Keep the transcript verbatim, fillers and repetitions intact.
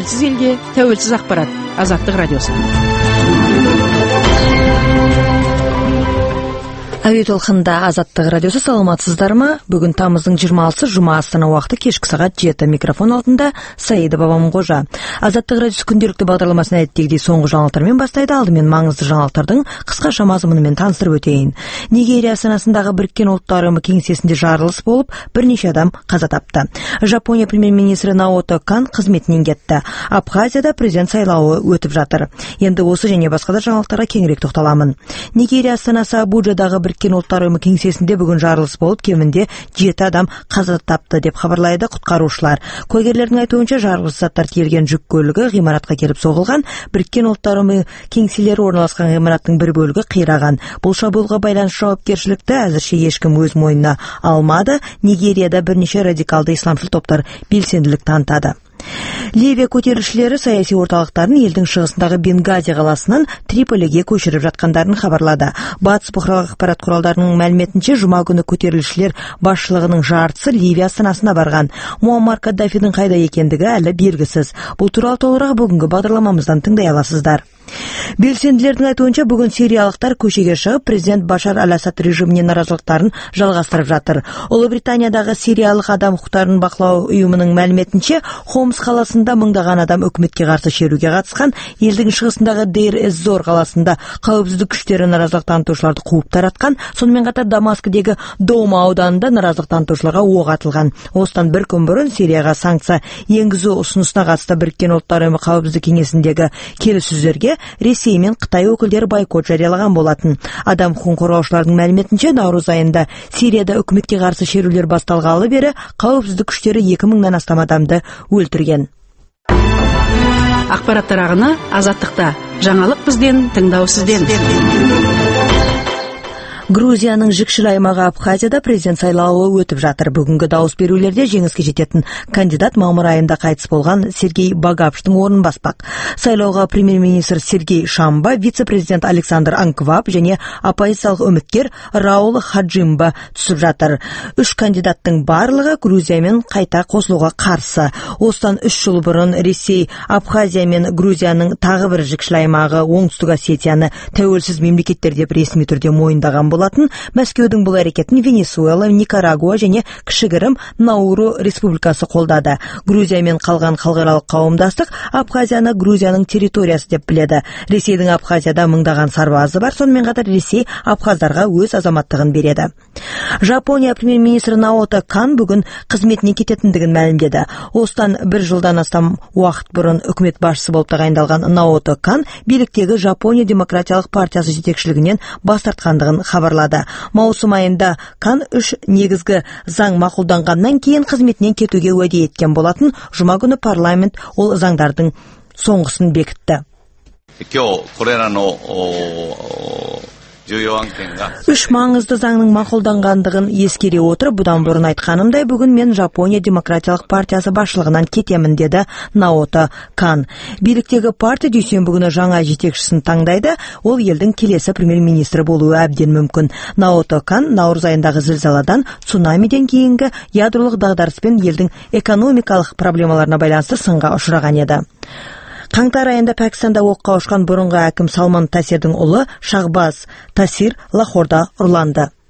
тәуелсіз елге, тәуелсіз ақпарат. Азаттық радиосы. Әуе толқында Азаттық радиосы, саламатсыздар ма? Бүгін тамыздың жиырма алтысы жұма, Астана уақыты кешкі сағат жеті. Микрофон алдында Саида Бабамқожа. Азаттық радиосы күнделікті бағдарламасын әдеттегідей соңғы жаңалықтармен бастайды. Алдымен маңызды жаңалықтардың қысқаша мазмұнымен таныстырып өтейін. Нигерия астанасындағы Біріккен Ұлттар ұйымы кеңсесінде жарылыс болып, бірнеше адам қаза тапты. Жапония премьер-министрі Наото Кан қызметінен кетті. Абхазияда президент сайлауы өтіп жатыр. Енді осы және басқа да жаңалықтарға кеңірек тоқталамын. Нигерия астанасы Абуджадағы Біріккен Ұлттар ұйымы кеңсесінде бүгін жарылыс болып, кемінде жеті адам қаза тапты деп хабарлайды құтқарушылар. Куәгерлердің айтуынша, жарылғыш заттар тиелген жүк көлігі ғимаратқа келіп соғылған. Біріккен Ұлттар ұйымы кеңселері орналасқан ғимараттың бір бөлігі қираған. Бұл шабуылға байланысты жауапкершілікті әзірше ешкім өз мойнына алмады. Нигерияда бірнеше радикалды исламшыл топтар белсенділік танытады. Ливия көтерілісшілері саяси орталықтарын елдің шығысындағы Бенгази қаласынан Триполиге көшіріп жатқандарын хабарлады. Батыс бұқаралық ақпарат құралдарының мәліметінше, жұма күні көтерілісшілер басшылығының жартысы Ливия астанасына барған. Муаммар Каддафидің қайда екендігі әлі белгісіз. Бұл туралы толығырақ бүгінгі бағдарламамыздан тыңдай аласыздар. Белсенділердің айтуынша, бүгін сириялықтар көшеге шығып, президент Башар Аль-Асад режиміне наразылықтарын жалғастырып жатыр. Ұлыбританиядағы сириялық адам құқықтарын бақылау ұйымының мәліметінше, Хомс қаласында мыңдаған адам үкіметке қарсы шеруге қатысқан. Елдің шығысындағы Дейр-эз-Зор қаласында қауіпсіздік күштері наразылық танытушыларды қуып таратқан. Сонымен қатар Дамаскідегі Дома ауданында наразылық танытушыларға оқ атылған. Осыдан бір күн бұрын Сирияға санкция енгізу ұсынысына қатысты Біріккен Ұлттар ұйымы қауіпсіздік кеңесіндегі келіссөздерге Ресей мен Қытай өкілдері бойкот жариялаған болатын. Адам құқығын қорғаушылардың мәліметінше, наурыз айында Сирияда үкіметке қарсы шерулер басталғалы бері қауіпсіздік күштері екі мыңнан астам адамды өлтірген. Ақпараттар ағыны Азаттықта. Жаңалық бізден, тыңдау сізден. Грузияның Жікшіл аймағы Абхазияда президент сайлауы өтіп жатыр. Бүгінгі дауыс берулерде жеңіске жететін кандидат мамыр айында қайтыс болған Сергей Багапштың орнын баспақ. Сайлауға премьер-министр Сергей Шамба, вице-президент Александр Анкваб және оппозициялық үміткер Раул Хаджимба түсіп жатыр. Үш кандидаттың барлығы Грузиямен қайта қосылуға қарсы. Осыдан үш жыл бұрын Ресей Абхазия мен Грузияның тағы бір Жікшіл аймағы Оңтүстік Осетияны тәуелсіз мемлекеттер деп ресми түрде мойындаған болатын. Мәскеудің бұл әрекетін Венесуэла, Никарагуа және кішігірім Науру республикасы қолдады. Грузия мен қалған халықаралық қауымдастық Абхазияны Грузияның территориясы деп біледі. Ресейдің Абхазияда мыңдаған сарбазы бар, сонымен қатар Ресей абхаздарға өз азаматтығын береді. Жапония премьер-министрі Наото Кан бүгін қызметіне кететіндігін мәлімдеді. Осыдан бір жылдан астам уақыт бұрын үкімет басшысы болып тағайындалған Наото Кан биліктегі Жапония демократиялық партиясы жетекшілігінен бас тартқандығын хабарлады. Маусым айында Кан үш негізгі заң мақұлданғаннан кейін қызметінен кетуге уәде еткен болатын. Жұма күні парламент ол заңдардың соңғысын бекітті. Үш маңызды заңның мақұлданғандығын ескере отырып, бұдан бұрын айтқанымдай, бүгін мен Жапония демократиялық партиясы басшылығынан кетемін, деді Наото Кан. Биліктегі партия дүйсенбі күні жаңа жетекшісін таңдайды. Ол елдің келесі премьер-министрі болуы әбден мүмкін. Наото Кан наурыз айындағы зілзаладан, цунамиден кейінгі ядролық дағдарыспен елдің экономикалық проблемаларына байланысты сынға ұшыраған еді. Қаңтар айында Пәкістанда оққа ұшқан бұрынғы әкім Салман Тасирдің ұлы Шахбаз Тасир Лахорда ұрланды.